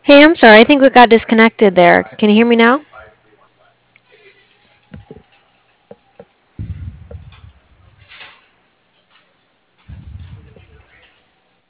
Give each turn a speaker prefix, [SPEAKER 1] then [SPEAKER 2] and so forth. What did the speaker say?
[SPEAKER 1] Hey, I'm sorry. I think we got disconnected there. Can you hear me now?